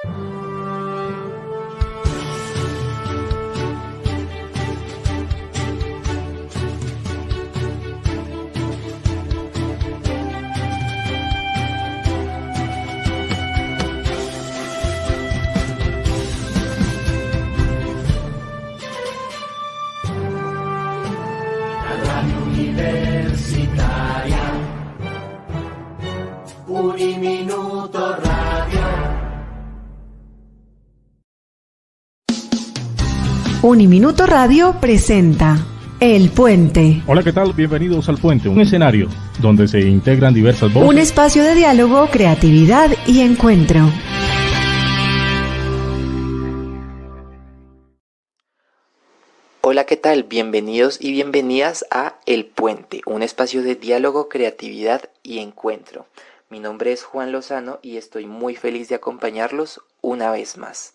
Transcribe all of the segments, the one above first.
Uniminuto Radio. Uniminuto Radio presenta El Puente. Hola, ¿qué tal? Bienvenidos al Puente, un escenario donde se integran diversas voces. Un espacio de diálogo, creatividad y encuentro. Hola, ¿qué tal? Bienvenidos y bienvenidas a El Puente, un espacio de diálogo, creatividad y encuentro. Mi nombre es Juan Lozano y estoy muy feliz de acompañarlos una vez más.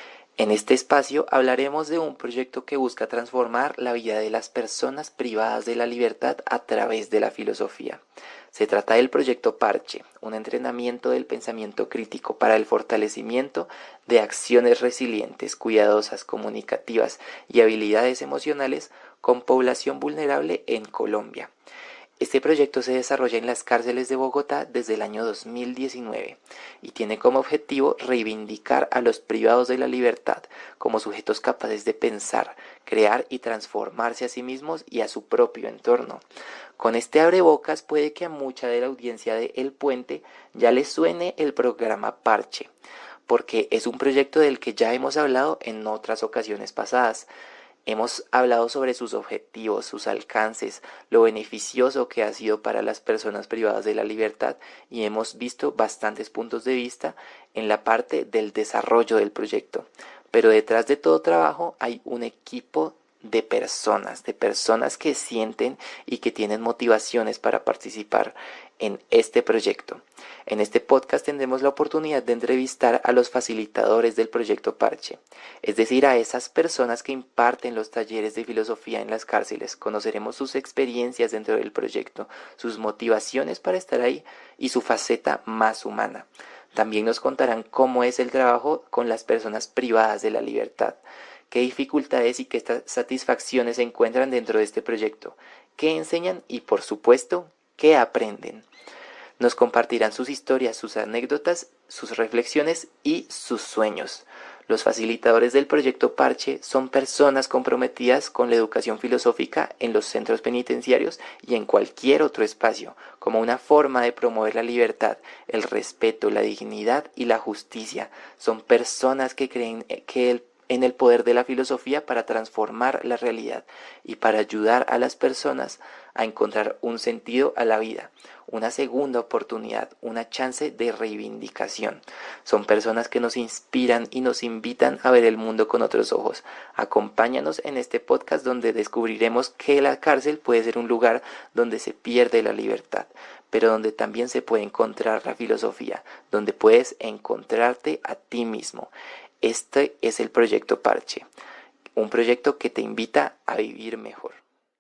En este espacio hablaremos de un proyecto que busca transformar la vida de las personas privadas de la libertad a través de la filosofía. Se trata del proyecto Parche, un entrenamiento del pensamiento crítico para el fortalecimiento de acciones resilientes, cuidadosas, comunicativas y habilidades emocionales con población vulnerable en Colombia. Este proyecto se desarrolla en las cárceles de Bogotá desde el año 2019 y tiene como objetivo reivindicar a los privados de la libertad como sujetos capaces de pensar, crear y transformarse a sí mismos y a su propio entorno. Con este abrebocas puede que a mucha de la audiencia de El Puente ya les suene el programa Parche, porque es un proyecto del que ya hemos hablado en otras ocasiones pasadas. Hemos hablado sobre sus objetivos, sus alcances, lo beneficioso que ha sido para las personas privadas de la libertad y hemos visto bastantes puntos de vista en la parte del desarrollo del proyecto. Pero detrás de todo trabajo hay un equipo de personas que sienten y que tienen motivaciones para participar en este proyecto. En este podcast tendremos la oportunidad de entrevistar a los facilitadores del proyecto Parche, es decir, a esas personas que imparten los talleres de filosofía en las cárceles. Conoceremos sus experiencias dentro del proyecto, sus motivaciones para estar ahí y su faceta más humana. También nos contarán cómo es el trabajo con las personas privadas de la libertad, qué dificultades y qué satisfacciones se encuentran dentro de este proyecto, qué enseñan y, por supuesto, qué aprenden. Nos compartirán sus historias, sus anécdotas, sus reflexiones y sus sueños. Los facilitadores del proyecto Parche son personas comprometidas con la educación filosófica en los centros penitenciarios y en cualquier otro espacio, como una forma de promover la libertad, el respeto, la dignidad y la justicia. Son personas que creen en el poder de la filosofía para transformar la realidad y para ayudar a las personas a encontrar un sentido a la vida, una segunda oportunidad, una chance de reivindicación. Son personas que nos inspiran y nos invitan a ver el mundo con otros ojos. Acompáñanos en este podcast donde descubriremos que la cárcel puede ser un lugar donde se pierde la libertad, pero donde también se puede encontrar la filosofía, donde puedes encontrarte a ti mismo. Este es el proyecto Parche, un proyecto que te invita a vivir mejor.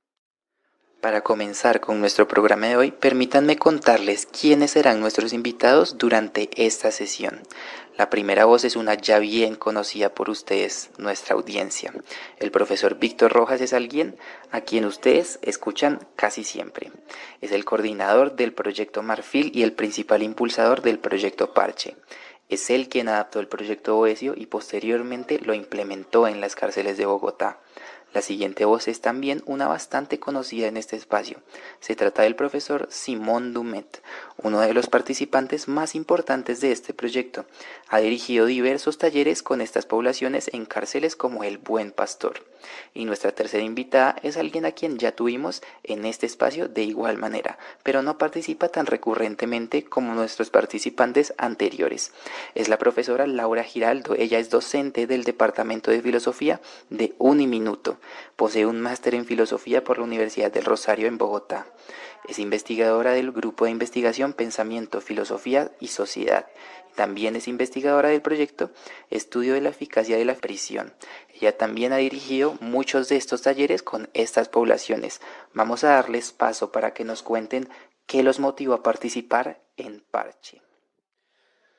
Para comenzar con nuestro programa de hoy, permítanme contarles quiénes serán nuestros invitados durante esta sesión. La primera voz es una ya bien conocida por ustedes, nuestra audiencia. El profesor Víctor Rojas es alguien a quien ustedes escuchan casi siempre. Es el coordinador del proyecto Marfil y el principal impulsador del proyecto Parche. Es él quien adaptó el proyecto Boecio y posteriormente lo implementó en las cárceles de Bogotá. La siguiente voz es también una bastante conocida en este espacio. Se trata del profesor Simón Dumet, uno de los participantes más importantes de este proyecto. Ha dirigido diversos talleres con estas poblaciones en cárceles como El Buen Pastor. Y nuestra tercera invitada es alguien a quien ya tuvimos en este espacio de igual manera, pero no participa tan recurrentemente como nuestros participantes anteriores. Es la profesora Laura Giraldo. Ella es docente del Departamento de Filosofía de Uniminuto. Posee un máster en filosofía por la Universidad del Rosario en Bogotá. Es investigadora del grupo de investigación Pensamiento, Filosofía y Sociedad. También es investigadora del proyecto Estudio de la Eficacia de la Prisión. Ella también ha dirigido muchos de estos talleres con estas poblaciones. Vamos a darles paso para que nos cuenten qué los motivó a participar en Parche.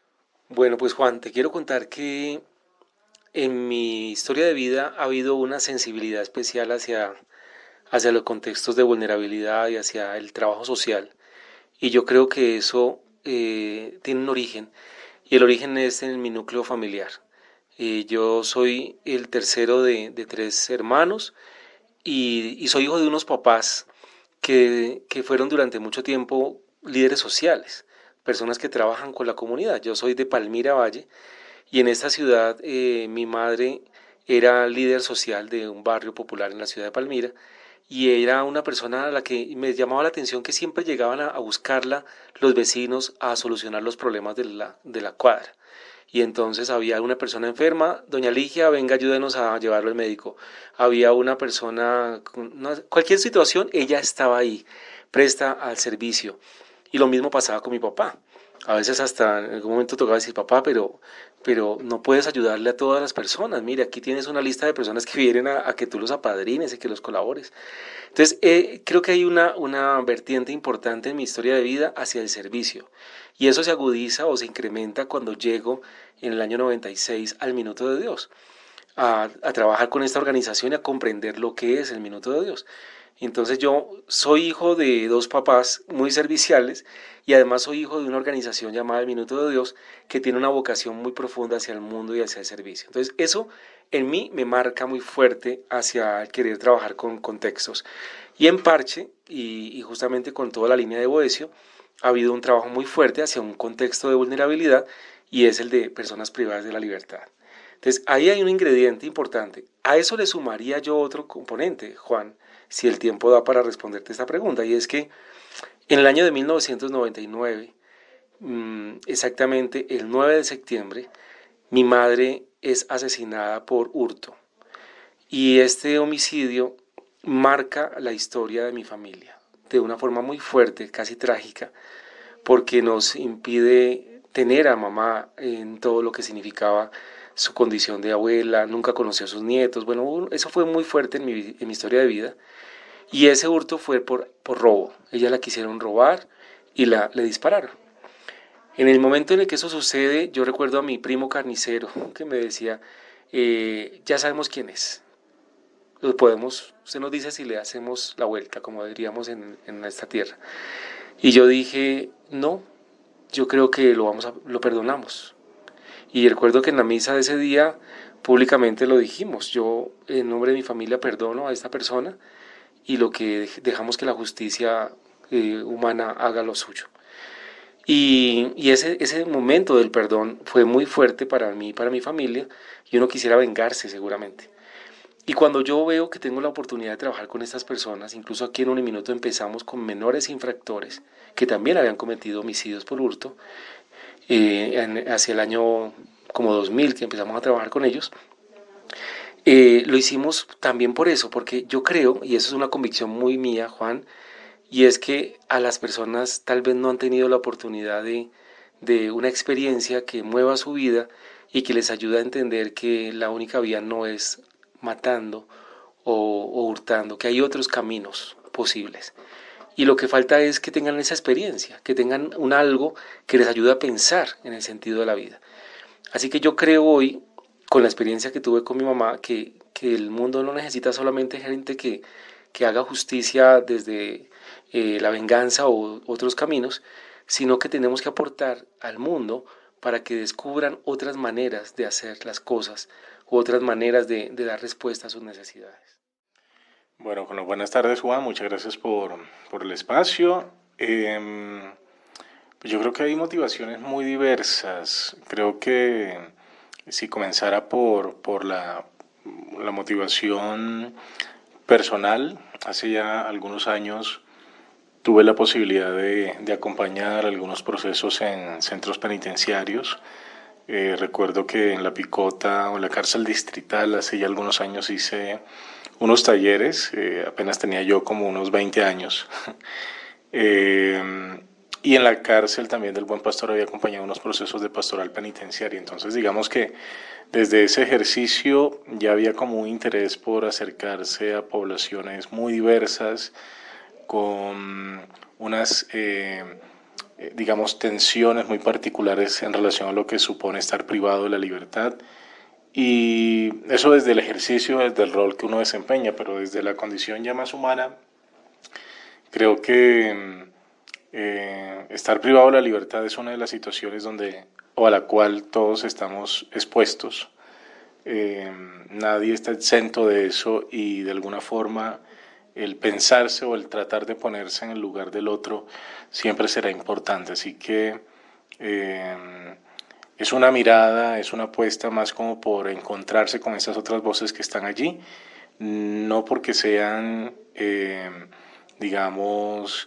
Bueno, pues Juan, te quiero contar que en mi historia de vida ha habido una sensibilidad especial hacia los contextos de vulnerabilidad y hacia el trabajo social. Y yo creo que eso tiene un origen, y el origen es en mi núcleo familiar. Yo soy el tercero de tres hermanos y soy hijo de unos papás que fueron durante mucho tiempo líderes sociales, personas que trabajan con la comunidad. Yo soy de Palmira Valle y en esta ciudad mi madre era líder social de un barrio popular en la ciudad de Palmira y era una persona a la que me llamaba la atención que siempre llegaban a buscarla los vecinos a solucionar los problemas de la cuadra. Y entonces había una persona enferma, doña Ligia, venga, ayúdenos a llevarlo al médico. Había una persona, cualquier situación, ella estaba ahí, presta al servicio. Y lo mismo pasaba con mi papá. A veces hasta en algún momento tocaba decir, papá, pero no puedes ayudarle a todas las personas. Mira, aquí tienes una lista de personas que vienen a que tú los apadrines y que los colabores. Entonces, creo que hay una vertiente importante en mi historia de vida hacia el servicio. Y eso se agudiza o se incrementa cuando llego en el año 96 al Minuto de Dios, a trabajar con esta organización y a comprender lo que es el Minuto de Dios. Entonces yo soy hijo de dos papás muy serviciales y además soy hijo de una organización llamada el Minuto de Dios que tiene una vocación muy profunda hacia el mundo y hacia el servicio. Entonces eso en mí me marca muy fuerte hacia querer trabajar con contextos. Y en Parche, y justamente con toda la línea de Boesio, ha habido un trabajo muy fuerte hacia un contexto de vulnerabilidad y es el de personas privadas de la libertad. Entonces ahí hay un ingrediente importante. A eso le sumaría yo otro componente, Juan, si el tiempo da para responderte esta pregunta, y es que en el año de 1999, exactamente el 9 de septiembre, mi madre es asesinada por hurto. Y este homicidio marca la historia de mi familia de una forma muy fuerte, casi trágica, porque nos impide tener a mamá en todo lo que significaba su condición de abuela, nunca conoció a sus nietos. Bueno, eso fue muy fuerte en mi historia de vida. Y ese hurto fue por robo. Ella la quisieron robar y le dispararon. En el momento en el que eso sucede, yo recuerdo a mi primo carnicero que me decía, ya sabemos quién es. Usted nos dice si le hacemos la vuelta, como diríamos en esta tierra. Y yo dije, no, yo creo que lo perdonamos. Y recuerdo que en la misa de ese día públicamente lo dijimos. Yo, en nombre de mi familia, perdono a esta persona y lo que dejamos que la justicia humana haga lo suyo. Y ese momento del perdón fue muy fuerte para mí y para mi familia, y uno quisiera vengarse seguramente. Y cuando yo veo que tengo la oportunidad de trabajar con estas personas, incluso aquí en Uniminuto empezamos con menores infractores que también habían cometido homicidios por hurto, hacia el año como 2000 que empezamos a trabajar con ellos. Lo hicimos también por eso, porque yo creo, y eso es una convicción muy mía, Juan, y es que a las personas tal vez no han tenido la oportunidad de una experiencia que mueva su vida y que les ayude a entender que la única vía no es matando o hurtando, que hay otros caminos posibles. Y lo que falta es que tengan esa experiencia, que tengan un algo que les ayude a pensar en el sentido de la vida. Así que yo creo hoy, con la experiencia que tuve con mi mamá, que el mundo no necesita solamente gente que haga justicia desde la venganza o otros caminos, sino que tenemos que aportar al mundo para que descubran otras maneras de hacer las cosas u otras maneras de dar respuesta a sus necesidades. Bueno, buenas tardes, Juan. Muchas gracias por el espacio. Pues yo creo que hay motivaciones muy diversas. Creo que si comenzara por la motivación personal, hace ya algunos años tuve la posibilidad de acompañar algunos procesos en centros penitenciarios. Recuerdo que en La Picota o en la cárcel distrital hace ya algunos años hice unos talleres, apenas tenía yo como unos 20 años. Y en la cárcel también del Buen Pastor había acompañado unos procesos de pastoral penitenciaria. Entonces digamos que desde ese ejercicio ya había como un interés por acercarse a poblaciones muy diversas, con unas digamos, tensiones muy particulares en relación a lo que supone estar privado de la libertad. Y eso desde el ejercicio, desde el rol que uno desempeña, pero desde la condición ya más humana, creo que estar privado de la libertad es una de las situaciones o a la cual todos estamos expuestos. Nadie está exento de eso y de alguna forma el pensarse o el tratar de ponerse en el lugar del otro siempre será importante. Así que es una mirada, es una apuesta más como por encontrarse con esas otras voces que están allí, no porque sean, digamos,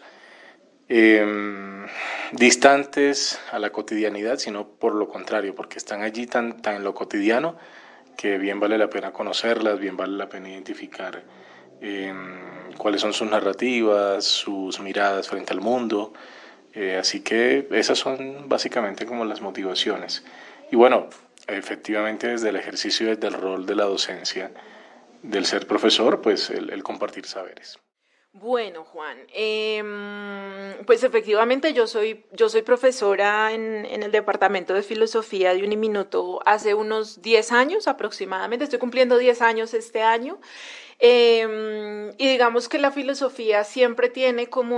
distantes a la cotidianidad, sino por lo contrario, porque están allí tan en lo cotidiano que bien vale la pena conocerlas, bien vale la pena identificar cuáles son sus narrativas, sus miradas frente al mundo. Así que esas son básicamente como las motivaciones. Y bueno, efectivamente desde el ejercicio, desde el rol de la docencia, del ser profesor, pues el compartir saberes. Bueno, Juan, pues efectivamente yo soy profesora en el Departamento de Filosofía de Uniminuto hace unos 10 años aproximadamente, estoy cumpliendo 10 años este año, y digamos que la filosofía siempre tiene como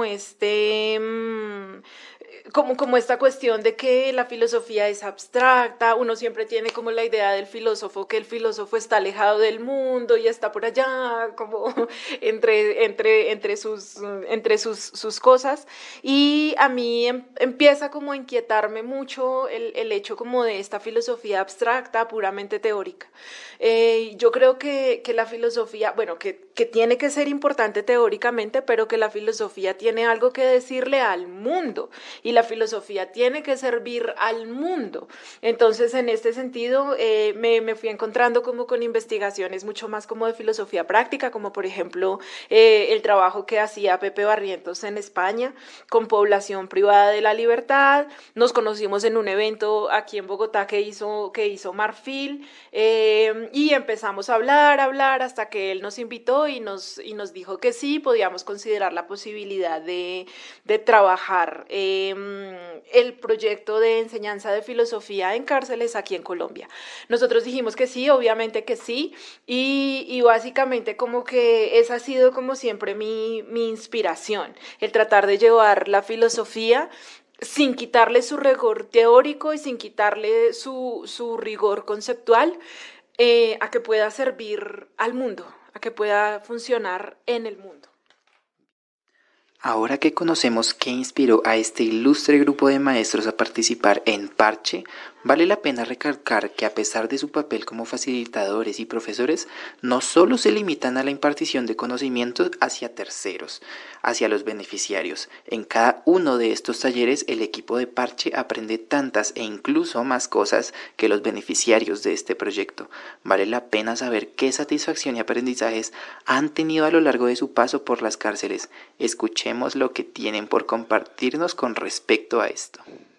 como esta cuestión de que la filosofía es abstracta, uno siempre tiene como la idea del filósofo, que el filósofo está alejado del mundo y está por allá, como entre sus cosas, y a mí empieza como a inquietarme mucho el hecho como de esta filosofía abstracta, puramente teórica. Yo creo que la filosofía, bueno, que tiene que ser importante teóricamente, pero que la filosofía tiene algo que decirle al mundo, y la filosofía tiene que servir al mundo. Entonces, en este sentido, me fui encontrando como con investigaciones mucho más como de filosofía práctica, como por ejemplo el trabajo que hacía Pepe Barrientos en España con población privada de la libertad. Nos conocimos en un evento aquí en Bogotá que hizo Marfil, y empezamos a hablar hasta que él nos invitó y nos dijo que sí, podíamos considerar la posibilidad de trabajar el proyecto de enseñanza de filosofía en cárceles aquí en Colombia. Nosotros dijimos que sí, obviamente que sí, y básicamente como que esa ha sido como siempre mi inspiración, el tratar de llevar la filosofía sin quitarle su rigor teórico y sin quitarle su rigor conceptual, a que pueda servir al mundo, a que pueda funcionar en el mundo. Ahora que conocemos qué inspiró a este ilustre grupo de maestros a participar en Parche, vale la pena recalcar que a pesar de su papel como facilitadores y profesores, no solo se limitan a la impartición de conocimientos hacia terceros, hacia los beneficiarios. En cada uno de estos talleres, el equipo de Parche aprende tantas e incluso más cosas que los beneficiarios de este proyecto. Vale la pena saber qué satisfacción y aprendizajes han tenido a lo largo de su paso por las cárceles. Escuchemos lo que tienen por compartirnos con respecto a esto.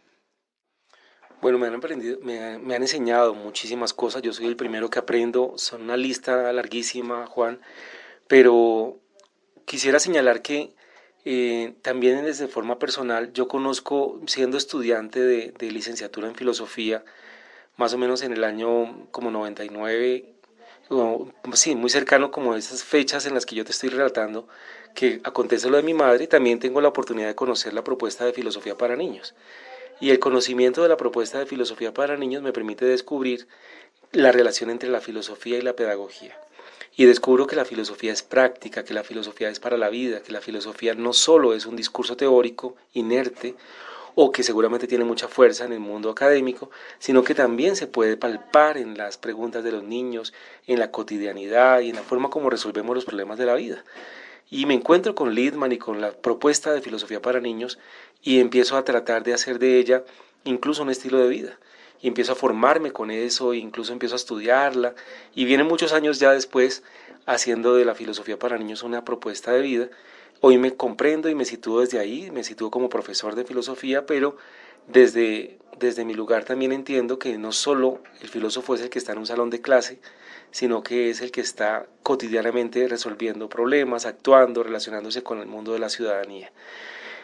Bueno, me han enseñado muchísimas cosas. Yo soy el primero que aprendo. Son una lista larguísima, Juan. Pero quisiera señalar que también desde forma personal, yo conozco, siendo estudiante de licenciatura en filosofía, más o menos en el año como 99, sí, muy cercano como a esas fechas en las que yo te estoy relatando, que acontece lo de mi madre, también tengo la oportunidad de conocer la propuesta de filosofía para niños. Y el conocimiento de la propuesta de filosofía para niños me permite descubrir la relación entre la filosofía y la pedagogía. Y descubro que la filosofía es práctica, que la filosofía es para la vida, que la filosofía no solo es un discurso teórico, inerte, o que seguramente tiene mucha fuerza en el mundo académico, sino que también se puede palpar en las preguntas de los niños, en la cotidianidad y en la forma como resolvemos los problemas de la vida. Y me encuentro con Littman y con la propuesta de filosofía para niños y empiezo a tratar de hacer de ella incluso un estilo de vida. Y empiezo a formarme con eso, e incluso empiezo a estudiarla. Y vienen muchos años ya después haciendo de la filosofía para niños una propuesta de vida. Hoy me comprendo y me sitúo desde ahí, me sitúo como profesor de filosofía, pero desde mi lugar también entiendo que no solo el filósofo es el que está en un salón de clase, sino que es el que está cotidianamente resolviendo problemas, actuando, relacionándose con el mundo de la ciudadanía.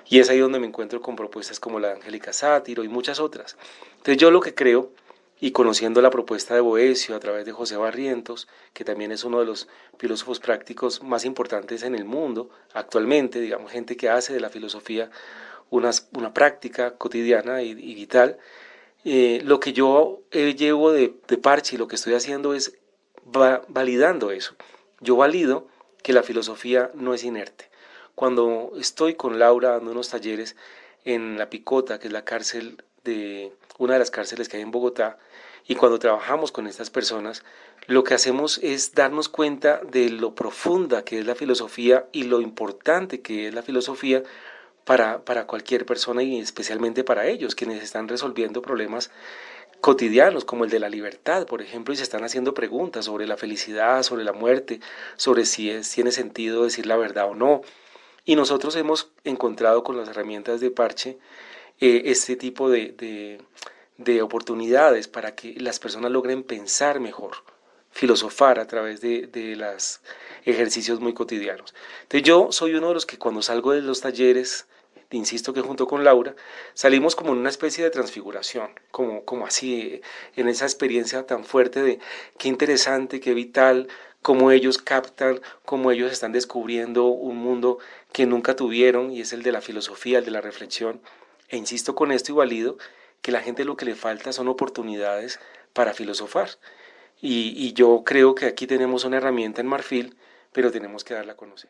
Y es ahí donde me encuentro con propuestas como la de Angélica Sátiro y muchas otras. Entonces yo lo que creo, y conociendo la propuesta de Boecio a través de José Barrientos, que también es uno de los filósofos prácticos más importantes en el mundo actualmente, digamos, gente que hace de la filosofía una práctica cotidiana y vital, lo que yo llevo de parche y lo que estoy haciendo es validando eso. Yo valido que la filosofía no es inerte. Cuando estoy con Laura dando unos talleres en La Picota, que es la cárcel una de las cárceles que hay en Bogotá, y cuando trabajamos con estas personas, lo que hacemos es darnos cuenta de lo profunda que es la filosofía y lo importante que es la filosofía para cualquier persona y especialmente para ellos, quienes están resolviendo problemas cotidianos como el de la libertad, por ejemplo, y se están haciendo preguntas sobre la felicidad, sobre la muerte, sobre si tiene sentido decir la verdad o no. Y nosotros hemos encontrado con las herramientas de parche este tipo de oportunidades para que las personas logren pensar mejor, filosofar a través de los ejercicios muy cotidianos. Entonces yo soy uno de los que cuando salgo de los talleres, insisto que junto con Laura, salimos como en una especie de transfiguración, como así, en esa experiencia tan fuerte de qué interesante, qué vital, cómo ellos captan, cómo ellos están descubriendo un mundo que nunca tuvieron, y es el de la filosofía, el de la reflexión. E insisto con esto y valido que la gente lo que le falta son oportunidades para filosofar. Y yo creo que aquí tenemos una herramienta en Marfil, pero tenemos que darla a conocer.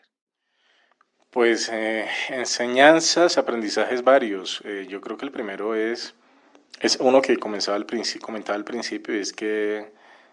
Pues enseñanzas, aprendizajes varios. Yo creo que el primero es uno que comentaba al principio, y es que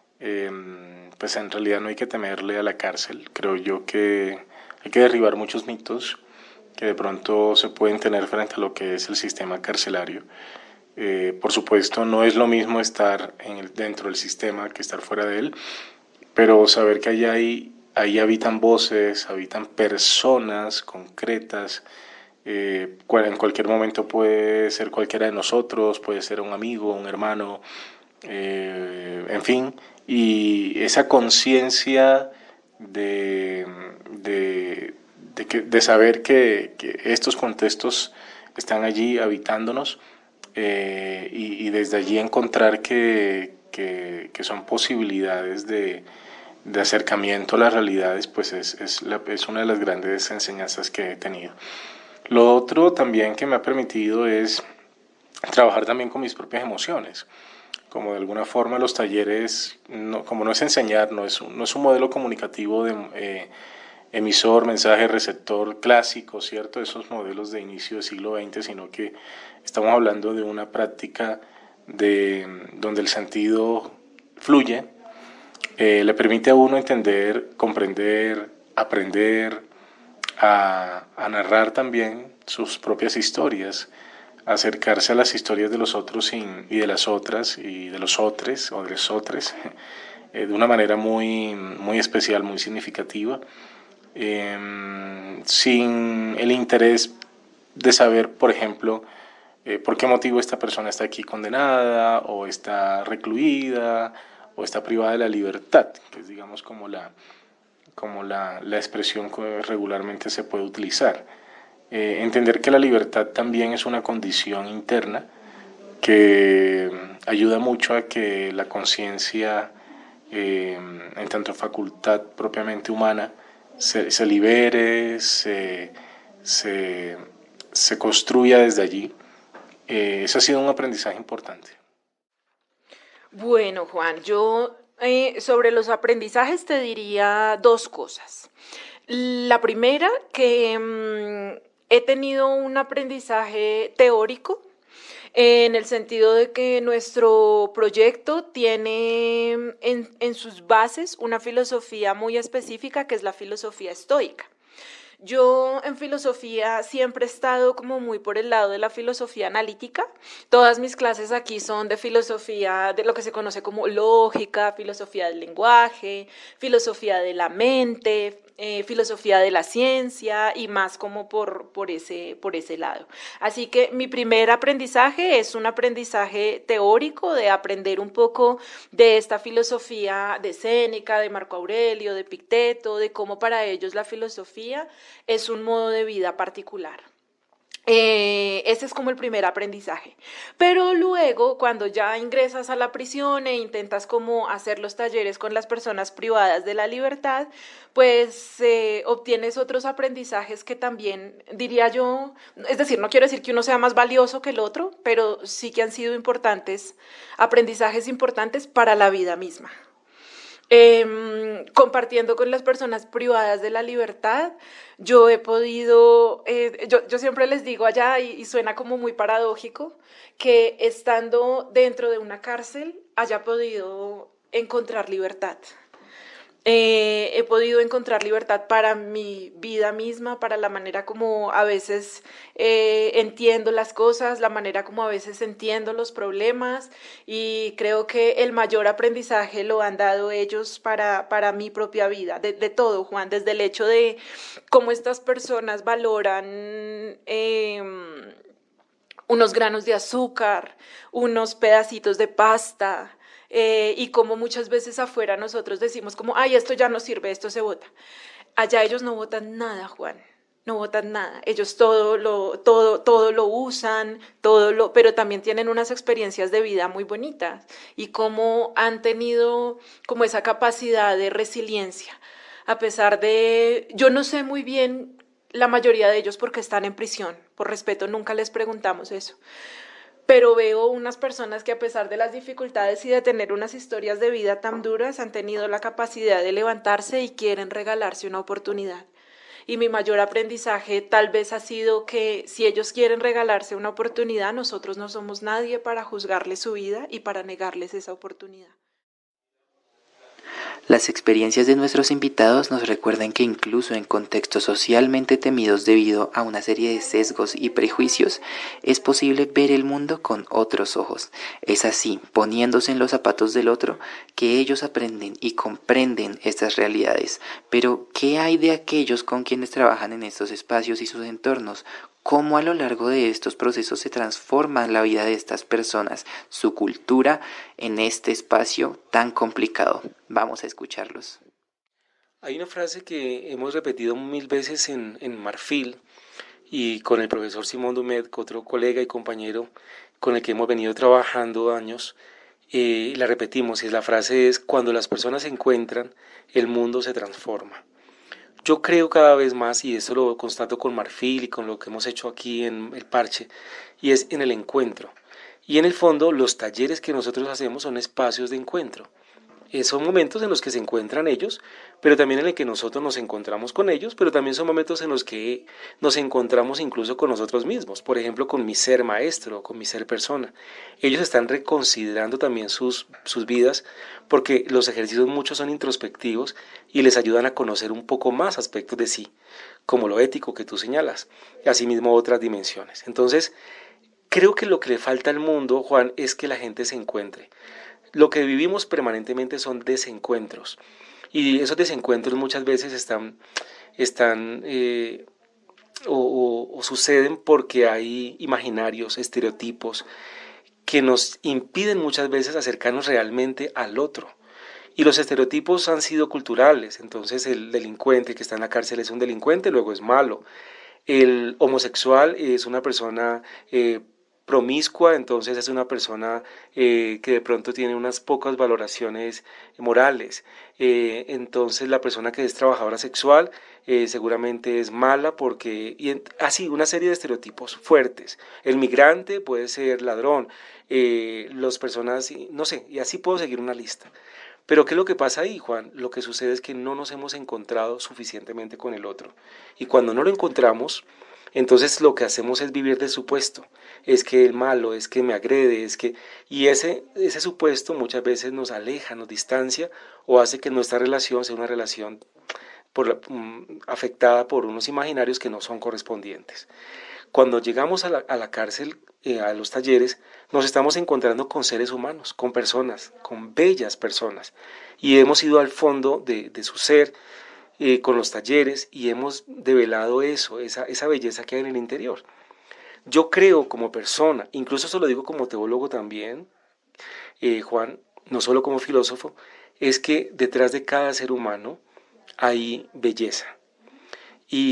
pues en realidad no hay que temerle a la cárcel. Creo yo que hay que derribar muchos mitos que de pronto se pueden tener frente a lo que es el sistema carcelario. Por supuesto, no es lo mismo estar dentro del sistema que estar fuera de él, pero saber que ahí habitan voces, habitan personas concretas. En cualquier momento puede ser cualquiera de nosotros, puede ser un amigo, un hermano, en fin, y esa conciencia de saber que estos contextos están allí habitándonos, y desde allí encontrar que son posibilidades de acercamiento a las realidades, pues es una de las grandes enseñanzas que he tenido. Lo otro también que me ha permitido es trabajar también con mis propias emociones. Como de alguna forma los talleres, como no es enseñar, no es un modelo comunicativo de emisor, mensaje, receptor clásico, ¿cierto? Esos modelos de inicio del siglo XX, sino que estamos hablando de una práctica donde el sentido fluye, le permite a uno entender, comprender, aprender, a narrar también sus propias historias, acercarse a las historias de los otros y de las otras y de los otros o de los otros de una manera muy, muy especial, muy significativa, sin el interés de saber, por ejemplo, por qué motivo esta persona está aquí condenada o está recluida o está privada de la libertad, que es, digamos, como la expresión que regularmente se puede utilizar. Entender que la libertad también es una condición interna que ayuda mucho a que la conciencia, en tanto facultad propiamente humana, se libere, se construya desde allí. Eso ha sido un aprendizaje importante. Bueno, Juan, yo sobre los aprendizajes te diría dos cosas. La primera, que he tenido un aprendizaje teórico, en el sentido de que nuestro proyecto tiene en sus bases una filosofía muy específica, que es la filosofía estoica. Yo en filosofía siempre he estado como muy por el lado de la filosofía analítica. Todas mis clases aquí son de filosofía, de lo que se conoce como lógica, filosofía del lenguaje, filosofía de la mente, filosofía de la ciencia y más como por ese lado. Así que mi primer aprendizaje es un aprendizaje teórico de aprender un poco de esta filosofía de Séneca, de Marco Aurelio, de Epicteto, de cómo para ellos la filosofía es un modo de vida particular. Ese es como el primer aprendizaje. Pero luego, cuando ya ingresas a la prisión e intentas como hacer los talleres con las personas privadas de la libertad, pues obtienes otros aprendizajes que también, diría yo, es decir, no quiero decir que uno sea más valioso que el otro, pero sí que han sido importantes, aprendizajes importantes para la vida misma. Compartiendo con las personas privadas de la libertad, yo he podido, yo siempre les digo allá, y suena como muy paradójico, que estando dentro de una cárcel haya podido encontrar libertad. He podido encontrar libertad para mi vida misma, para la manera como a veces entiendo las cosas, la manera como a veces entiendo los problemas, y creo que el mayor aprendizaje lo han dado ellos para mi propia vida, de todo, Juan, desde el hecho de cómo estas personas valoran unos granos de azúcar, unos pedacitos de pasta, y como muchas veces afuera nosotros decimos como, ay, esto ya no sirve, esto se bota. Allá ellos no botan nada, Juan, no botan nada. Ellos todo lo usan, pero también tienen unas experiencias de vida muy bonitas y cómo han tenido como esa capacidad de resiliencia. A pesar de, yo no sé muy bien la mayoría de ellos porque están en prisión, por respeto nunca les preguntamos eso. Pero veo unas personas que a pesar de las dificultades y de tener unas historias de vida tan duras, han tenido la capacidad de levantarse y quieren regalarse una oportunidad. Y mi mayor aprendizaje tal vez ha sido que si ellos quieren regalarse una oportunidad, nosotros no somos nadie para juzgarles su vida y para negarles esa oportunidad. Las experiencias de nuestros invitados nos recuerdan que incluso en contextos socialmente temidos debido a una serie de sesgos y prejuicios, es posible ver el mundo con otros ojos. Es así, poniéndose en los zapatos del otro, que ellos aprenden y comprenden estas realidades. Pero, ¿qué hay de aquellos con quienes trabajan en estos espacios y sus entornos? ¿Cómo a lo largo de estos procesos se transforma la vida de estas personas, su cultura, en este espacio tan complicado? Vamos a escucharlos. Hay una frase que hemos repetido 1000 veces en Marfil y con el profesor Simón Dumet, otro colega y compañero con el que hemos venido trabajando años, la repetimos y la frase es: cuando las personas se encuentran, el mundo se transforma. Yo creo cada vez más, y esto lo constato con Marfil y con lo que hemos hecho aquí en el Parche, y es en el encuentro. Y en el fondo, los talleres que nosotros hacemos son espacios de encuentro. Son momentos en los que se encuentran ellos, pero también en el que nosotros nos encontramos con ellos, pero también son momentos en los que nos encontramos incluso con nosotros mismos, por ejemplo con mi ser maestro, con mi ser persona. Ellos están reconsiderando también sus vidas, porque los ejercicios muchos son introspectivos y les ayudan a conocer un poco más aspectos de sí, como lo ético que tú señalas, y asimismo otras dimensiones. Entonces, creo que lo que le falta al mundo, Juan, es que la gente se encuentre. Lo que vivimos permanentemente son desencuentros, y esos desencuentros muchas veces están o suceden porque hay imaginarios, estereotipos que nos impiden muchas veces acercarnos realmente al otro. Y los estereotipos han sido culturales. Entonces el delincuente que está en la cárcel es un delincuente, luego es malo. El homosexual es una persona promiscua, entonces es una persona que de pronto tiene unas pocas valoraciones morales. Entonces la persona que es trabajadora sexual seguramente es mala porque... así, una serie de estereotipos fuertes. El migrante puede ser ladrón, las personas, no sé, y así puedo seguir una lista. Pero ¿qué es lo que pasa ahí, Juan? Lo que sucede es que no nos hemos encontrado suficientemente con el otro. Y cuando no lo encontramos, entonces lo que hacemos es vivir de supuesto. Es que el malo, es que me agrede, es que... Y ese supuesto muchas veces nos aleja, nos distancia o hace que nuestra relación sea una relación afectada por unos imaginarios que no son correspondientes. Cuando llegamos a la cárcel, a los talleres, nos estamos encontrando con seres humanos, con personas, con bellas personas. Y hemos ido al fondo de su ser con los talleres y hemos develado eso, esa belleza que hay en el interior. Yo creo como persona, incluso eso lo digo como teólogo también, Juan, no solo como filósofo, es que detrás de cada ser humano hay belleza. Y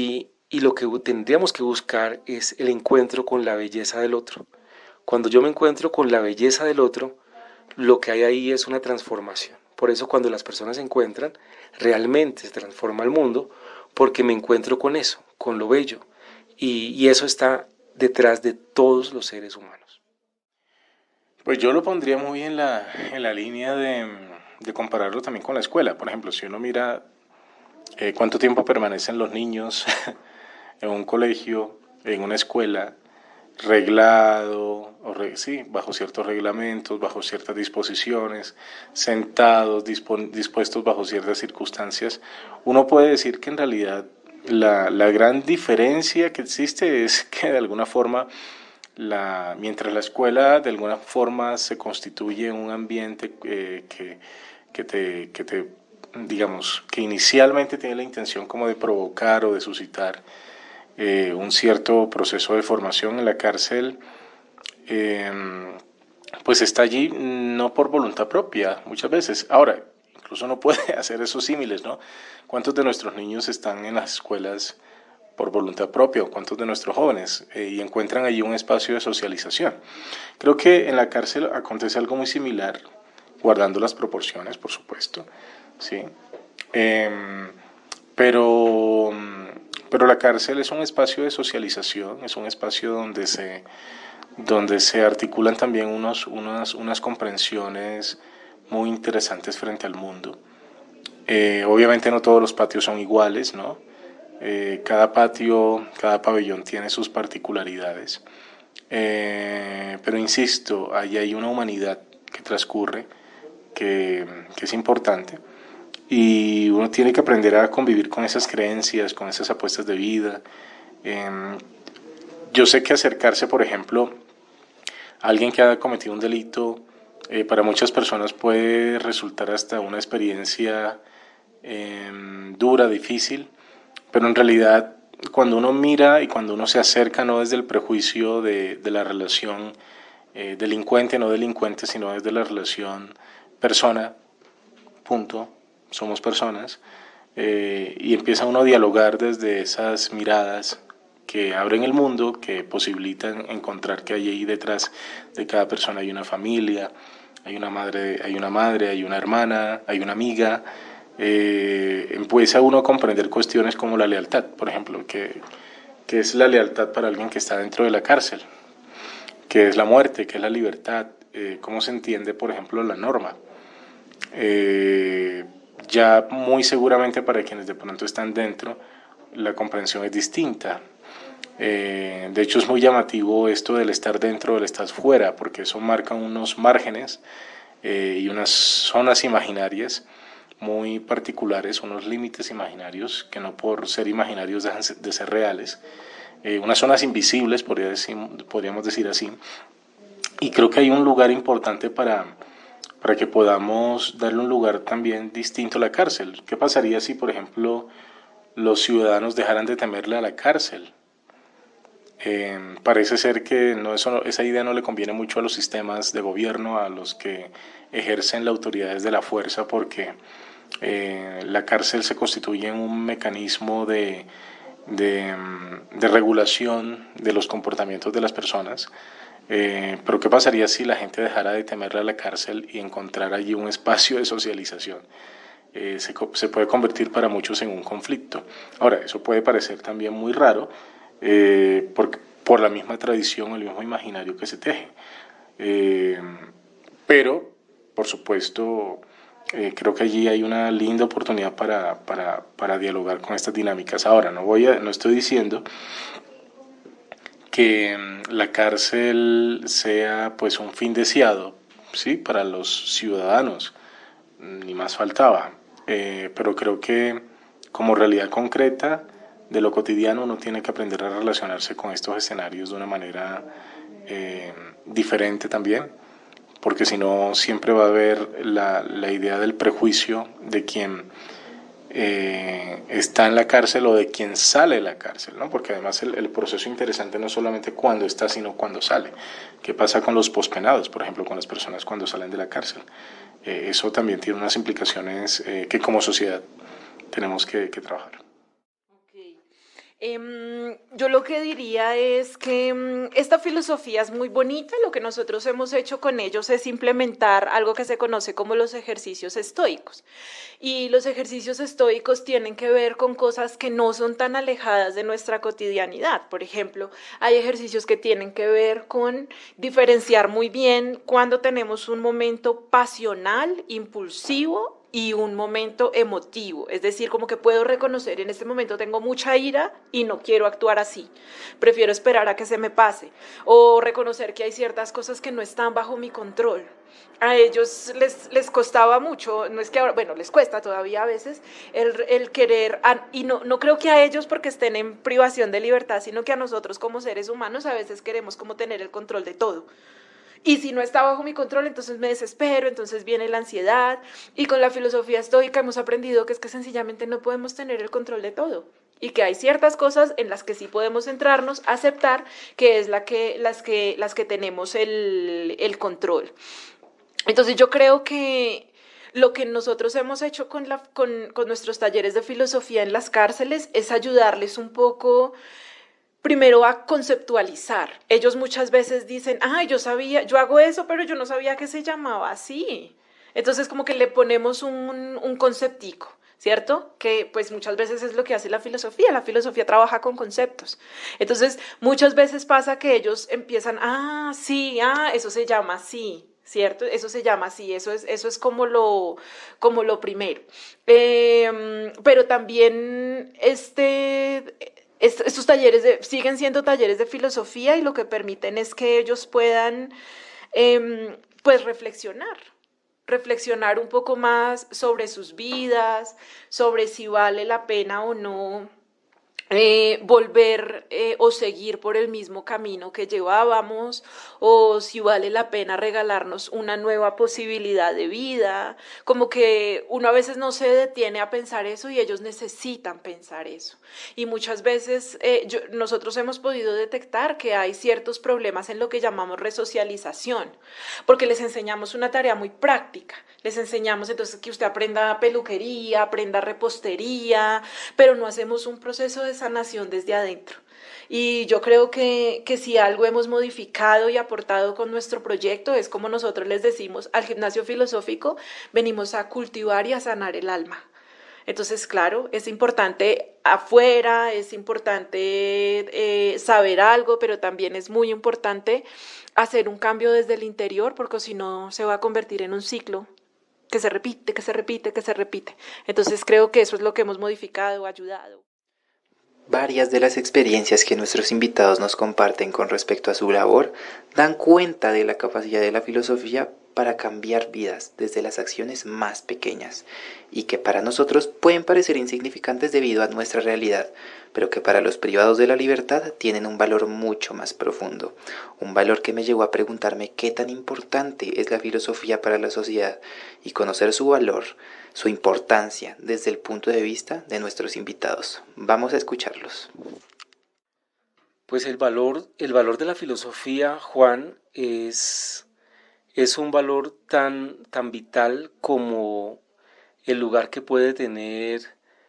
y lo que tendríamos que buscar es el encuentro con la belleza del otro. Cuando yo me encuentro con la belleza del otro, lo que hay ahí es una transformación. Por eso cuando las personas se encuentran, realmente se transforma el mundo, porque me encuentro con eso, con lo bello. Y eso está detrás de todos los seres humanos. Pues yo lo pondría muy en la línea de compararlo también con la escuela. Por ejemplo, si uno mira cuánto tiempo permanecen los niños en un colegio, en una escuela, reglado, sí, bajo ciertos reglamentos, bajo ciertas disposiciones, sentados, dispuestos bajo ciertas circunstancias, uno puede decir que en realidad la gran diferencia que existe es que de alguna forma, mientras la escuela de alguna forma se constituye en un ambiente que te, digamos, que inicialmente tiene la intención como de provocar o de suscitar un cierto proceso de formación, en la cárcel, pues está allí no por voluntad propia muchas veces. Ahora, incluso uno puede hacer esos símiles, ¿no? ¿Cuántos de nuestros niños están en las escuelas por voluntad propia o cuántos de nuestros jóvenes y encuentran allí un espacio de socialización? Creo que en la cárcel acontece algo muy similar, guardando las proporciones, por supuesto, ¿sí? Pero la cárcel es un espacio de socialización, es un espacio donde se articulan también unas comprensiones muy interesantes frente al mundo. Obviamente no todos los patios son iguales, ¿no? Cada patio, cada pabellón tiene sus particularidades. Pero insisto, ahí hay una humanidad que transcurre, que es importante. Y uno tiene que aprender a convivir con esas creencias, con esas apuestas de vida. Yo sé que acercarse, por ejemplo, a alguien que ha cometido un delito, para muchas personas puede resultar hasta una experiencia dura, difícil, pero en realidad cuando uno mira y cuando uno se acerca no desde el prejuicio de la relación delincuente, no delincuente, sino desde la relación persona, punto, somos personas, y empieza uno a dialogar desde esas miradas que abren el mundo, que posibilitan encontrar que hay ahí detrás de cada persona hay una familia, hay una madre, hay una hermana, hay una amiga. Empieza uno a comprender cuestiones como la lealtad, por ejemplo, que es la lealtad para alguien que está dentro de la cárcel, que es la muerte, que es la libertad, cómo se entiende, por ejemplo, la norma. Ya muy seguramente para quienes de pronto están dentro, la comprensión es distinta. De hecho es muy llamativo esto del estar dentro, del estar fuera, porque eso marca unos márgenes y unas zonas imaginarias muy particulares, unos límites imaginarios que no por ser imaginarios dejan de ser reales, unas zonas invisibles, podríamos decir así, y creo que hay un lugar importante para que podamos darle un lugar también distinto a la cárcel. ¿Qué pasaría si, por ejemplo, los ciudadanos dejaran de temerle a la cárcel? Parece ser que esa idea no le conviene mucho a los sistemas de gobierno, a los que ejercen la autoridad desde la fuerza, porque la cárcel se constituye en un mecanismo de regulación de los comportamientos de las personas. Pero ¿qué pasaría si la gente dejara de temerle a la cárcel y encontrara allí un espacio de socialización? Se puede convertir para muchos en un conflicto. Ahora, eso puede parecer también muy raro por la misma tradición, el mismo imaginario que se teje. Pero, por supuesto, creo que allí hay una linda oportunidad para dialogar con estas dinámicas. Ahora, no estoy diciendo que la cárcel sea pues un fin deseado, ¿sí?, para los ciudadanos, ni más faltaba, pero creo que como realidad concreta de lo cotidiano uno tiene que aprender a relacionarse con estos escenarios de una manera diferente también, porque si no siempre va a haber la idea del prejuicio de quien está en la cárcel o de quien sale de la cárcel, ¿no? Porque además el proceso interesante no es solamente cuando está, sino cuando sale. ¿Qué pasa con los pospenados, por ejemplo, con las personas cuando salen de la cárcel? Eso también tiene unas implicaciones que como sociedad tenemos que trabajar. Yo lo que diría es que esta filosofía es muy bonita. Lo que nosotros hemos hecho con ellos es implementar algo que se conoce como los ejercicios estoicos. Y los ejercicios estoicos tienen que ver con cosas que no son tan alejadas de nuestra cotidianidad. Por ejemplo, hay ejercicios que tienen que ver con diferenciar muy bien cuando tenemos un momento pasional, impulsivo, y un momento emotivo, es decir, como que puedo reconocer, en este momento tengo mucha ira y no quiero actuar así, prefiero esperar a que se me pase, o reconocer que hay ciertas cosas que no están bajo mi control. A ellos les costaba mucho, no es que ahora, bueno, les cuesta todavía a veces el querer, y no creo que a ellos porque estén en privación de libertad, sino que a nosotros como seres humanos a veces queremos como tener el control de todo. Y si no está bajo mi control, entonces me desespero, entonces viene la ansiedad. Y con la filosofía estoica hemos aprendido que es que sencillamente no podemos tener el control de todo. Y que hay ciertas cosas en las que sí podemos centrarnos, aceptar que es las que tenemos el control. Entonces yo creo que lo que nosotros hemos hecho con nuestros talleres de filosofía en las cárceles es ayudarles un poco primero a conceptualizar. Ellos muchas veces dicen, yo hago eso, pero yo no sabía que se llamaba así. Entonces como que le ponemos un conceptico, ¿cierto? Que pues muchas veces es lo que hace la filosofía trabaja con conceptos. Entonces muchas veces pasa que ellos empiezan, eso se llama así, ¿cierto? Eso se llama así, eso es como lo primero. Pero también estos talleres siguen siendo talleres de filosofía y lo que permiten es que ellos puedan pues reflexionar un poco más sobre sus vidas, sobre si vale la pena o no volver o seguir por el mismo camino que llevábamos, o si vale la pena regalarnos una nueva posibilidad de vida. Como que uno a veces no se detiene a pensar eso y ellos necesitan pensar eso. Y muchas veces nosotros hemos podido detectar que hay ciertos problemas en lo que llamamos resocialización, porque les enseñamos una tarea muy práctica. Les enseñamos entonces que usted aprenda peluquería, aprenda repostería, pero no hacemos un proceso de sanación desde adentro. Y yo creo que si algo hemos modificado y aportado con nuestro proyecto es como nosotros les decimos al gimnasio filosófico, venimos a cultivar y a sanar el alma. Entonces, claro, es importante afuera, es importante saber algo, pero también es muy importante hacer un cambio desde el interior, porque si no se va a convertir en un ciclo que se repite, que se repite, que se repite. Entonces creo que eso es lo que hemos modificado, ayudado. Varias de las experiencias que nuestros invitados nos comparten con respecto a su labor dan cuenta de la capacidad de la filosofía para cambiar vidas desde las acciones más pequeñas y que para nosotros pueden parecer insignificantes debido a nuestra realidad, pero que para los privados de la libertad tienen un valor mucho más profundo, un valor que me llevó a preguntarme qué tan importante es la filosofía para la sociedad y conocer su valor, su importancia desde el punto de vista de nuestros invitados. Vamos a escucharlos. Pues el valor de la filosofía, Juan, es un valor tan vital como el lugar que puede tener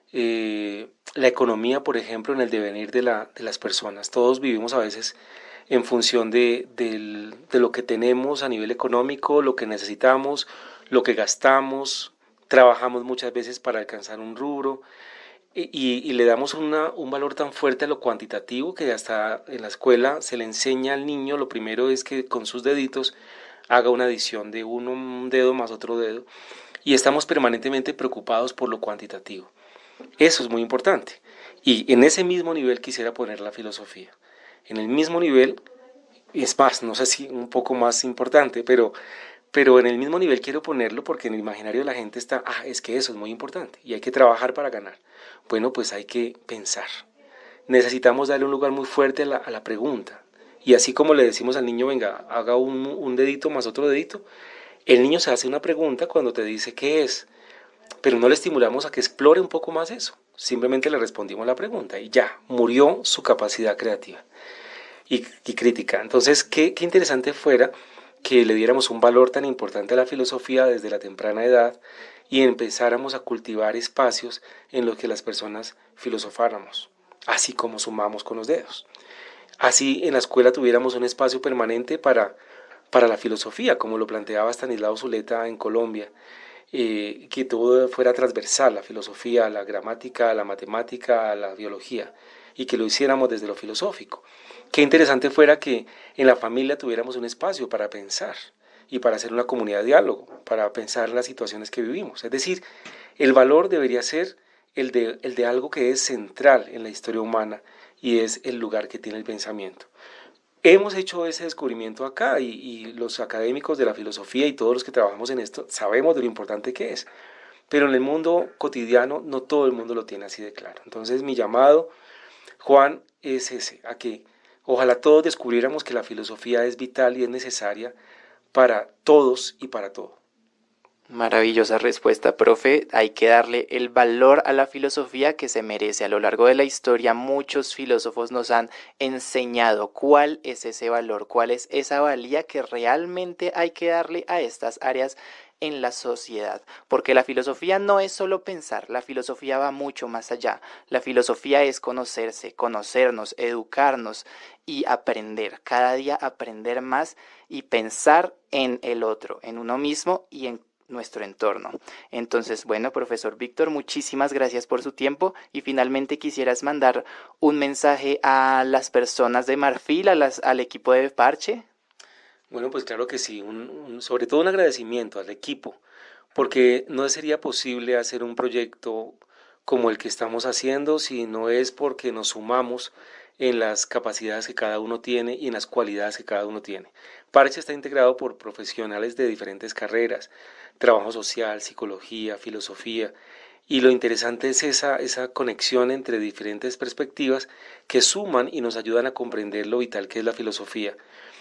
la economía, por ejemplo, en el devenir de las personas. Todos vivimos a veces en función de lo que tenemos a nivel económico, lo que necesitamos, lo que gastamos, trabajamos muchas veces para alcanzar un rubro y le damos un valor tan fuerte a lo cuantitativo que hasta en la escuela se le enseña al niño, lo primero es que con sus deditos haga una adición de un dedo más otro dedo y estamos permanentemente preocupados por lo cuantitativo. Eso es muy importante y en ese mismo nivel quisiera poner la filosofía. En el mismo nivel, es más, no sé si un poco más importante, pero en el mismo nivel quiero ponerlo porque en el imaginario de la gente está, es que eso es muy importante y hay que trabajar para ganar. Bueno, pues hay que pensar. Necesitamos darle un lugar muy fuerte a la pregunta. Y así como le decimos al niño, venga, haga un dedito más otro dedito, el niño se hace una pregunta cuando te dice qué es, pero no le estimulamos a que explore un poco más eso. Simplemente le respondimos la pregunta y ya, murió su capacidad creativa y crítica. Entonces, qué interesante fuera que le diéramos un valor tan importante a la filosofía desde la temprana edad y empezáramos a cultivar espacios en los que las personas filosofáramos. así como sumamos con los dedos. Así en la escuela tuviéramos un espacio permanente para la filosofía, como lo planteaba Stanislao Zuleta en Colombia, que todo fuera transversal, la filosofía, la gramática, la matemática, la biología, y que lo hiciéramos desde lo filosófico. Qué interesante fuera que en la familia tuviéramos un espacio para pensar y para hacer una comunidad de diálogo, para pensar las situaciones que vivimos. Es decir, el valor debería ser el de algo que es central en la historia humana y es el lugar que tiene el pensamiento. Hemos hecho ese descubrimiento acá y los académicos de la filosofía y todos los que trabajamos en esto sabemos de lo importante que es, pero en el mundo cotidiano no todo el mundo lo tiene así de claro. Entonces mi llamado, Juan, es ese, a que ojalá todos descubriéramos que la filosofía es vital y es necesaria para todos y para todo. Maravillosa respuesta, profe. Hay que darle el valor a la filosofía que se merece. A lo largo de la historia, muchos filósofos nos han enseñado cuál es ese valor, cuál es esa valía que realmente hay que darle a estas áreas en la sociedad, porque la filosofía no es solo pensar, la filosofía va mucho más allá. La filosofía es conocerse, conocernos, educarnos y aprender, cada día aprender más y pensar en el otro, en uno mismo y en nuestro entorno. Entonces, bueno, profesor Víctor, muchísimas gracias por su tiempo y finalmente quisieras mandar un mensaje a las personas de Marfil, al equipo de Parche. Bueno, pues claro que sí, sobre todo un agradecimiento al equipo, porque no sería posible hacer un proyecto como el que estamos haciendo si no es porque nos sumamos en las capacidades que cada uno tiene y en las cualidades que cada uno tiene. Parche está integrado por profesionales de diferentes carreras, trabajo social, psicología, filosofía, y lo interesante es esa conexión entre diferentes perspectivas que suman y nos ayudan a comprender lo vital que es la filosofía.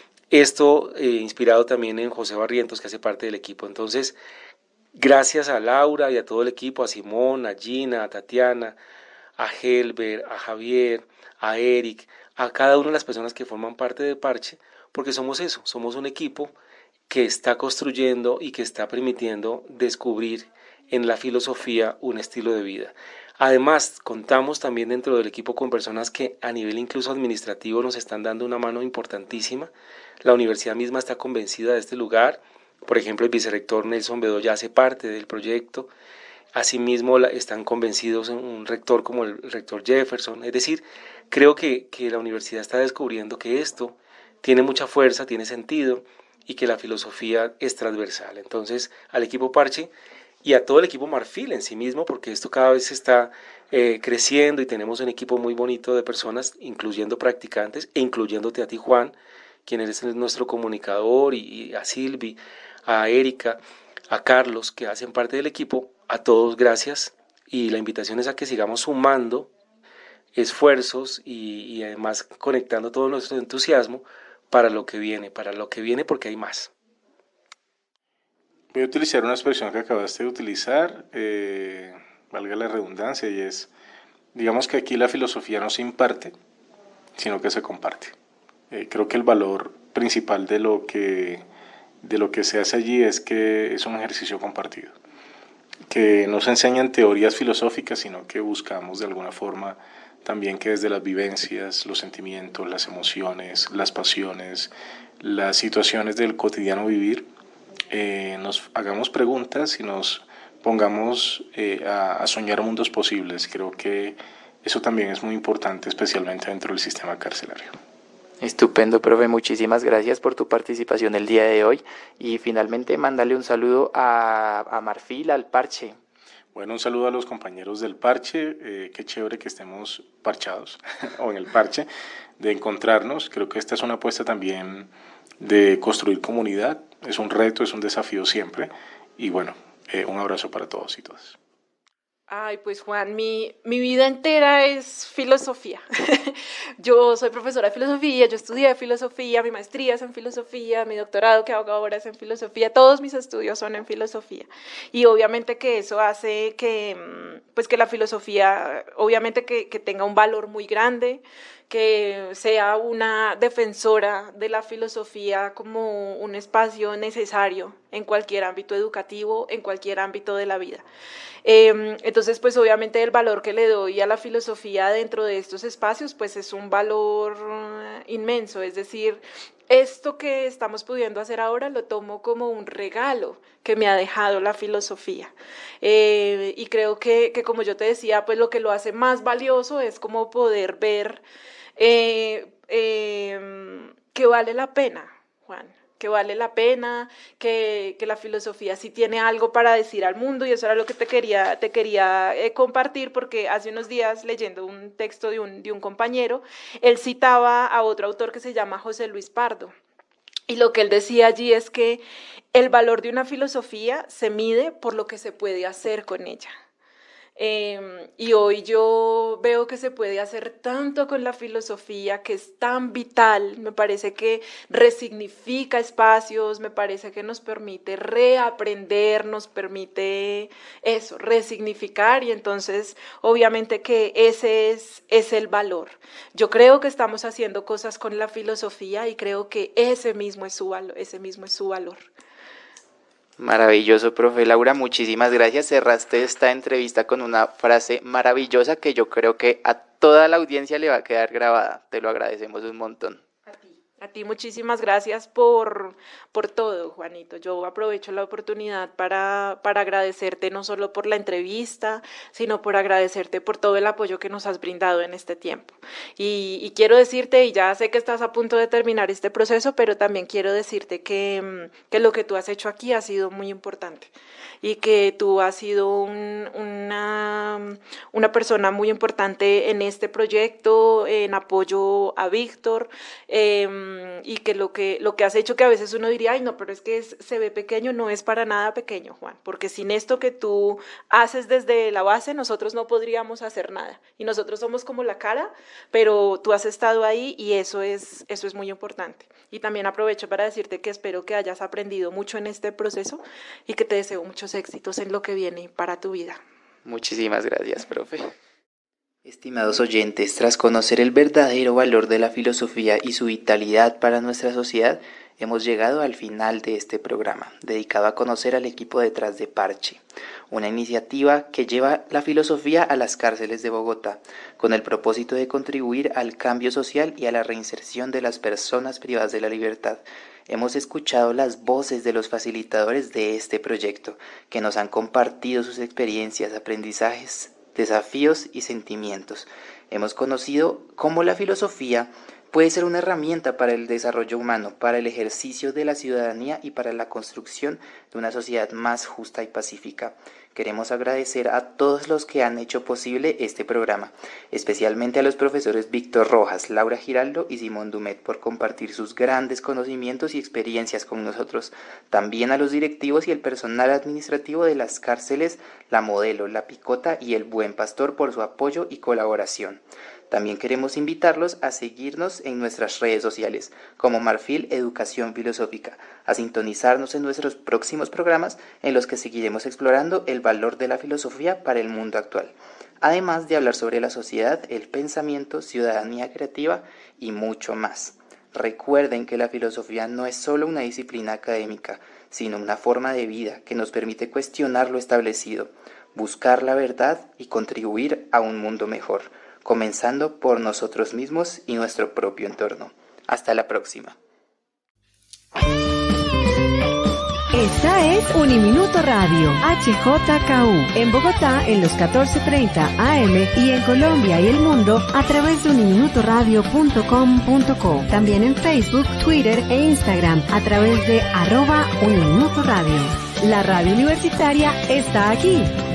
Esto inspirado también en José Barrientos, que hace parte del equipo. Entonces, gracias a Laura y a todo el equipo, a Simón, a Gina, a Tatiana, a Helber, a Javier, a Eric, a cada una de las personas que forman parte de Parche, porque somos eso, somos un equipo que está construyendo y que está permitiendo descubrir en la filosofía un estilo de vida. Además, contamos también dentro del equipo con personas que a nivel incluso administrativo nos están dando una mano importantísima. La universidad misma está convencida de este lugar. Por ejemplo, el vicerrector Nelson Bedoya hace parte del proyecto. Asimismo, están convencidos un rector como el rector Jefferson. Es decir, creo que la universidad está descubriendo que esto tiene mucha fuerza, tiene sentido y que la filosofía es transversal. Entonces, al equipo Parche y a todo el equipo Marfil en sí mismo, porque esto cada vez está creciendo y tenemos un equipo muy bonito de personas, incluyendo practicantes e incluyéndote a ti, Juan, quien eres nuestro comunicador, y a Silvi, a Erika, a Carlos, que hacen parte del equipo. A todos gracias y la invitación es a que sigamos sumando esfuerzos y además conectando todo nuestro entusiasmo para lo que viene porque hay más. Voy a utilizar una expresión que acabaste de utilizar, valga la redundancia, y es, digamos que aquí la filosofía no se imparte, sino que se comparte. Creo que el valor principal de lo que se hace allí es que es un ejercicio compartido, que no se enseñan teorías filosóficas, sino que buscamos de alguna forma también que desde las vivencias, los sentimientos, las emociones, las pasiones, las situaciones del cotidiano vivir, nos hagamos preguntas y nos pongamos a soñar mundos posibles. Creo que eso también es muy importante, especialmente dentro del sistema carcelario. Estupendo, profe, muchísimas gracias por tu participación el día de hoy y finalmente mándale un saludo a Marfil, al Parche. Bueno, un saludo a los compañeros del Parche, qué chévere que estemos parchados o en el Parche, de encontrarnos. Creo que esta es una apuesta también de construir comunidad, es un reto, es un desafío siempre y bueno, un abrazo para todos y todas. Ay, pues Juan, mi vida entera es filosofía. Yo soy profesora de filosofía, yo estudié filosofía, mi maestría es en filosofía, mi doctorado que hago ahora es en filosofía, todos mis estudios son en filosofía. Y obviamente que eso hace que la filosofía, obviamente que tenga un valor muy grande, que sea una defensora de la filosofía como un espacio necesario en cualquier ámbito educativo, en cualquier ámbito de la vida. Entonces, pues obviamente el valor que le doy a la filosofía dentro de estos espacios, pues es un valor inmenso, es decir, esto que estamos pudiendo hacer ahora lo tomo como un regalo que me ha dejado la filosofía. Y creo que como yo te decía, pues lo que lo hace más valioso es como poder ver que vale la pena, Juan, que vale la pena, que la filosofía sí tiene algo para decir al mundo, y eso era lo que te quería compartir, porque hace unos días, leyendo un texto de un compañero, él citaba a otro autor que se llama José Luis Pardo, y lo que él decía allí es que el valor de una filosofía se mide por lo que se puede hacer con ella. Y hoy yo veo que se puede hacer tanto con la filosofía, que es tan vital, me parece que resignifica espacios, me parece que nos permite reaprender, nos permite eso, resignificar, y entonces obviamente que ese es el valor. Yo creo que estamos haciendo cosas con la filosofía y creo que ese mismo es su valor. Maravilloso, profe Laura, muchísimas gracias. Cerraste esta entrevista con una frase maravillosa que yo creo que a toda la audiencia le va a quedar grabada. Te lo agradecemos un montón. A ti muchísimas gracias por todo, Juanito. Yo aprovecho la oportunidad para agradecerte no solo por la entrevista, sino por agradecerte por todo el apoyo que nos has brindado en este tiempo. Y quiero decirte, y ya sé que estás a punto de terminar este proceso, pero también quiero decirte que lo que tú has hecho aquí ha sido muy importante, y que tú has sido una persona muy importante en este proyecto, en apoyo a Víctor, y que lo que has hecho, que a veces uno diría, ay no, pero es que se ve pequeño, no es para nada pequeño, Juan, porque sin esto que tú haces desde la base, nosotros no podríamos hacer nada, y nosotros somos como la cara, pero tú has estado ahí, y eso es muy importante. Y también aprovecho para decirte que espero que hayas aprendido mucho en este proceso, y que te deseo muchos éxitos en lo que viene para tu vida. Muchísimas gracias, profe. Estimados oyentes, tras conocer el verdadero valor de la filosofía y su vitalidad para nuestra sociedad, hemos llegado al final de este programa, dedicado a conocer al equipo detrás de Parche, una iniciativa que lleva la filosofía a las cárceles de Bogotá, con el propósito de contribuir al cambio social y a la reinserción de las personas privadas de la libertad. Hemos escuchado las voces de los facilitadores de este proyecto, que nos han compartido sus experiencias, aprendizajes, desafíos y sentimientos. Hemos conocido cómo la filosofía puede ser una herramienta para el desarrollo humano, para el ejercicio de la ciudadanía y para la construcción de una sociedad más justa y pacífica. Queremos agradecer a todos los que han hecho posible este programa, especialmente a los profesores Víctor Rojas, Laura Giraldo y Simón Dumet por compartir sus grandes conocimientos y experiencias con nosotros. También a los directivos y el personal administrativo de las cárceles La Modelo, La Picota y El Buen Pastor por su apoyo y colaboración. También queremos invitarlos a seguirnos en nuestras redes sociales como Marfil Educación Filosófica, a sintonizarnos en nuestros próximos programas en los que seguiremos explorando el valor de la filosofía para el mundo actual, además de hablar sobre la sociedad, el pensamiento, ciudadanía creativa y mucho más. Recuerden que la filosofía no es solo una disciplina académica, sino una forma de vida que nos permite cuestionar lo establecido, buscar la verdad y contribuir a un mundo mejor, comenzando por nosotros mismos y nuestro propio entorno. Hasta la próxima. Esta es Uniminuto Radio, HJKU, en Bogotá en los 14:30 AM y en Colombia y el mundo a través de uniminutoradio.com.co. También en Facebook, Twitter e Instagram a través de @Uniminuto Radio. La radio universitaria está aquí.